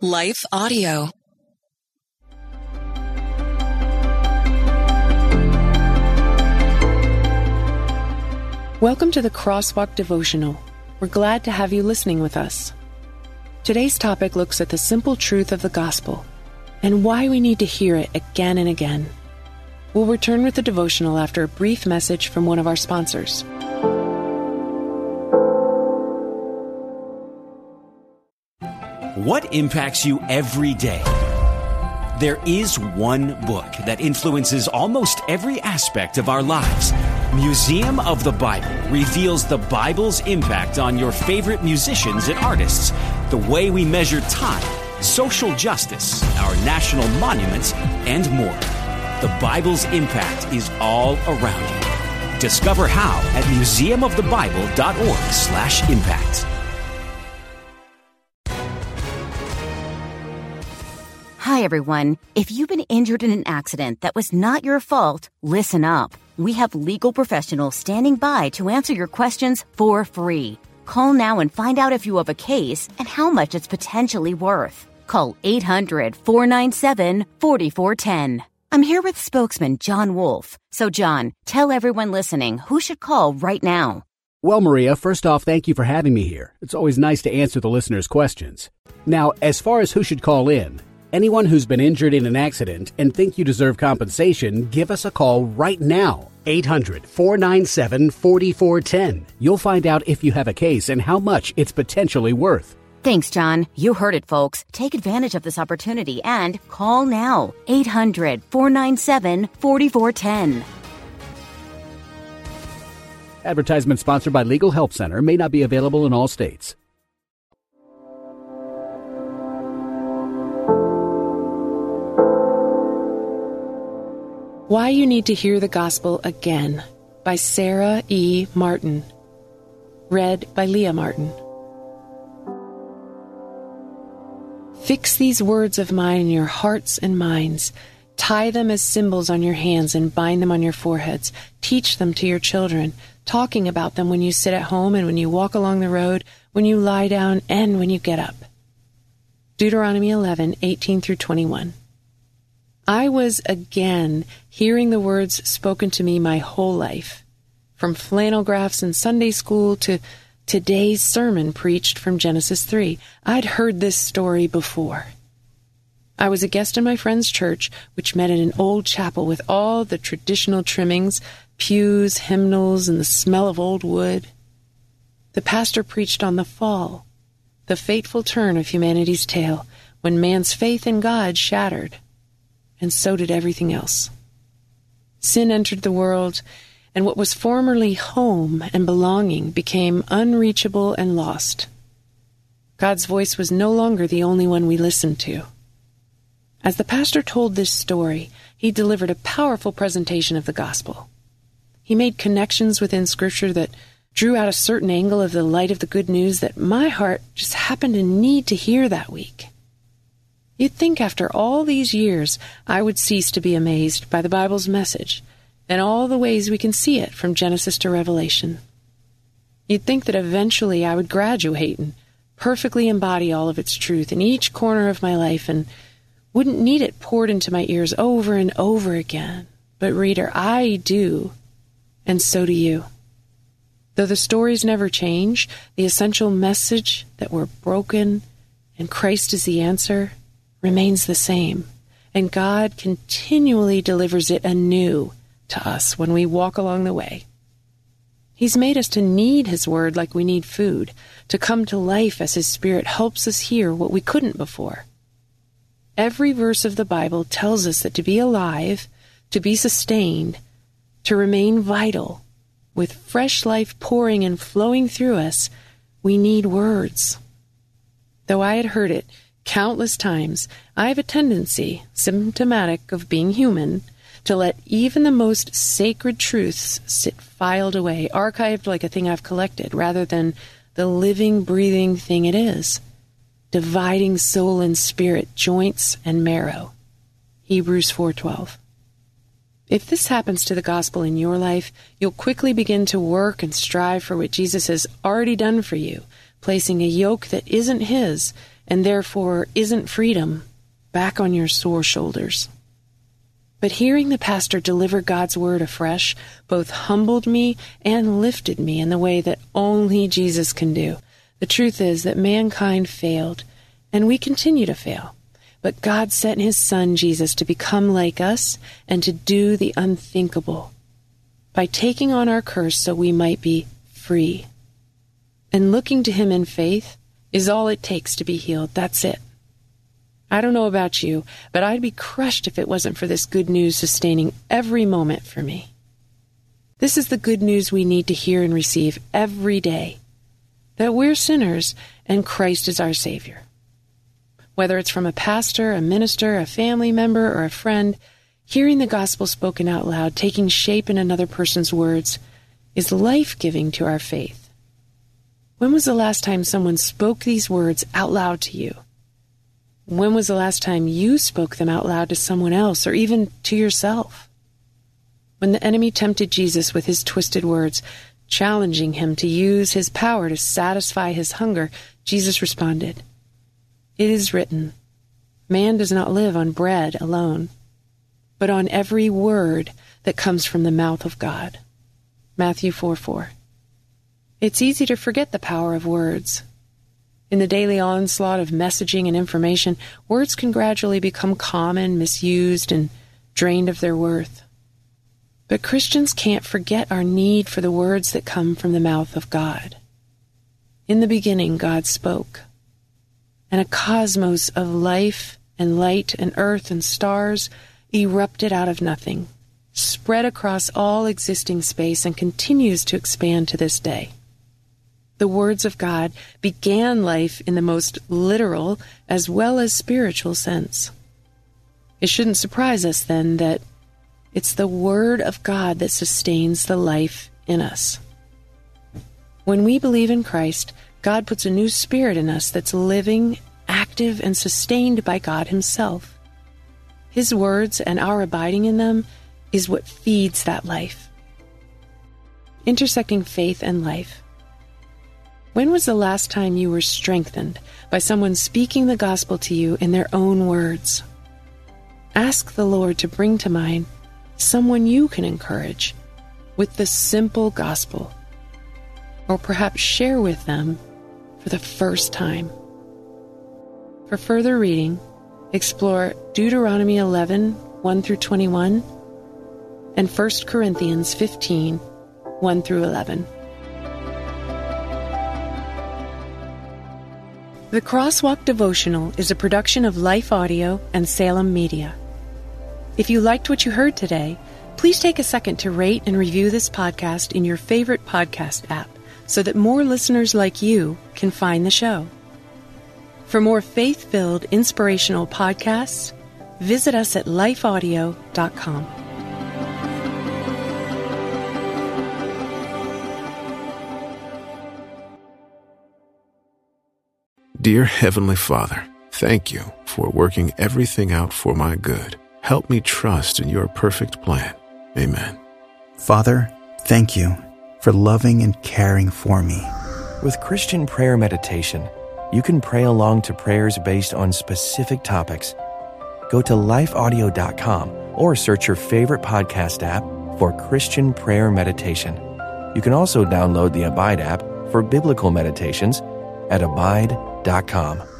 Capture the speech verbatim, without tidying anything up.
Life Audio. Welcome to the Crosswalk Devotional. We're glad to have you listening with us. Today's topic looks at the simple truth of the gospel and why we need to hear it again and again. We'll return with the devotional after a brief message from one of our sponsors. What impacts you every day? There is one book that influences almost every aspect of our lives. Museum of the Bible reveals the Bible's impact on your favorite musicians and artists, the way we measure time, social justice, our national monuments, and more. The Bible's impact is all around you. Discover how at museum of the bible dot org slash impact. Hi, everyone. If you've been injured in an accident that was not your fault, listen up. We have legal professionals standing by to answer your questions for free. Call now and find out if you have a case and how much it's potentially worth. Call eight hundred, four nine seven, four four one zero. I'm here with spokesman John Wolf. So, John, tell everyone listening who should call right now. Well, Maria, first off, thank you for having me here. It's always nice to answer the listeners' questions. Now, as far as who should call in, anyone who's been injured in an accident and think you deserve compensation, give us a call right now. eight hundred, four nine seven, four four one zero. You'll find out if you have a case and how much it's potentially worth. Thanks, John. You heard it, folks. Take advantage of this opportunity and call now. eight hundred, four nine seven, four four one zero. Advertisement sponsored by Legal Help Center. May not be available in all states. Why You Need to Hear the Gospel Again by Sarah E. Martin. Read by Leah Martin. Fix these words of mine in your hearts and minds. Tie them as symbols on your hands and bind them on your foreheads. Teach them to your children, talking about them when you sit at home and when you walk along the road, when you lie down, and when you get up. Deuteronomy eleven, eighteen through twenty-one. I was again hearing the words spoken to me my whole life, from flannel graphs in Sunday school to today's sermon preached from Genesis three. I'd heard this story before. I was a guest in my friend's church, which met in an old chapel with all the traditional trimmings, pews, hymnals, and the smell of old wood. The pastor preached on the fall, the fateful turn of humanity's tale, when man's faith in God shattered. And so did everything else. Sin entered the world, and what was formerly home and belonging became unreachable and lost. God's voice was no longer the only one we listened to. As the pastor told this story, he delivered a powerful presentation of the gospel. He made connections within Scripture that drew out a certain angle of the light of the good news that my heart just happened to need to hear that week. You'd think after all these years, I would cease to be amazed by the Bible's message and all the ways we can see it from Genesis to Revelation. You'd think that eventually I would graduate and perfectly embody all of its truth in each corner of my life and wouldn't need it poured into my ears over and over again. But reader, I do, and so do you. Though the stories never change, the essential message that we're broken and Christ is the answer remains the same, and God continually delivers it anew to us when we walk along the way. He's made us to need His Word like we need food, to come to life as His Spirit helps us hear what we couldn't before. Every verse of the Bible tells us that to be alive, to be sustained, to remain vital, with fresh life pouring and flowing through us, we need words. Though I had heard it countless times, I have a tendency, symptomatic of being human, to let even the most sacred truths sit filed away, archived like a thing I've collected, rather than the living, breathing thing it is, dividing soul and spirit, joints and marrow. Hebrews four twelve. If this happens to the gospel in your life, you'll quickly begin to work and strive for what Jesus has already done for you, placing a yoke that isn't His and therefore isn't freedom back on your sore shoulders. But hearing the pastor deliver God's word afresh both humbled me and lifted me in the way that only Jesus can do. The truth is that mankind failed, and we continue to fail. But God sent his Son, Jesus, to become like us and to do the unthinkable by taking on our curse so we might be free. And looking to him in faith is all it takes to be healed. That's it. I don't know about you, but I'd be crushed if it wasn't for this good news sustaining every moment for me. This is the good news we need to hear and receive every day, that we're sinners and Christ is our Savior. Whether it's from a pastor, a minister, a family member, or a friend, hearing the gospel spoken out loud, taking shape in another person's words, is life-giving to our faith. When was the last time someone spoke these words out loud to you? When was the last time you spoke them out loud to someone else, or even to yourself? When the enemy tempted Jesus with his twisted words, challenging him to use his power to satisfy his hunger, Jesus responded, "It is written, man does not live on bread alone, but on every word that comes from the mouth of God." Matthew four four. It's easy to forget the power of words. In the daily onslaught of messaging and information, words can gradually become common, misused, and drained of their worth. But Christians can't forget our need for the words that come from the mouth of God. In the beginning, God spoke, and a cosmos of life and light and earth and stars erupted out of nothing, spread across all existing space, and continues to expand to this day. The words of God began life in the most literal as well as spiritual sense. It shouldn't surprise us, then, that it's the Word of God that sustains the life in us. When we believe in Christ, God puts a new spirit in us that's living, active, and sustained by God Himself. His words and our abiding in them is what feeds that life. Intersecting faith and life. When was the last time you were strengthened by someone speaking the gospel to you in their own words? Ask the Lord to bring to mind someone you can encourage with the simple gospel, or perhaps share with them for the first time. For further reading, explore Deuteronomy eleven, one through twenty-one, and First Corinthians fifteen, one through eleven. The Crosswalk Devotional is a production of Life Audio and Salem Media. If you liked what you heard today, please take a second to rate and review this podcast in your favorite podcast app so that more listeners like you can find the show. For more faith-filled, inspirational podcasts, visit us at life audio dot com. Dear Heavenly Father, thank you for working everything out for my good. Help me trust in your perfect plan. Amen. Father, thank you for loving and caring for me. With Christian Prayer Meditation, you can pray along to prayers based on specific topics. Go to life audio dot com or search your favorite podcast app for Christian Prayer Meditation. You can also download the Abide app for biblical meditations at abide dot com.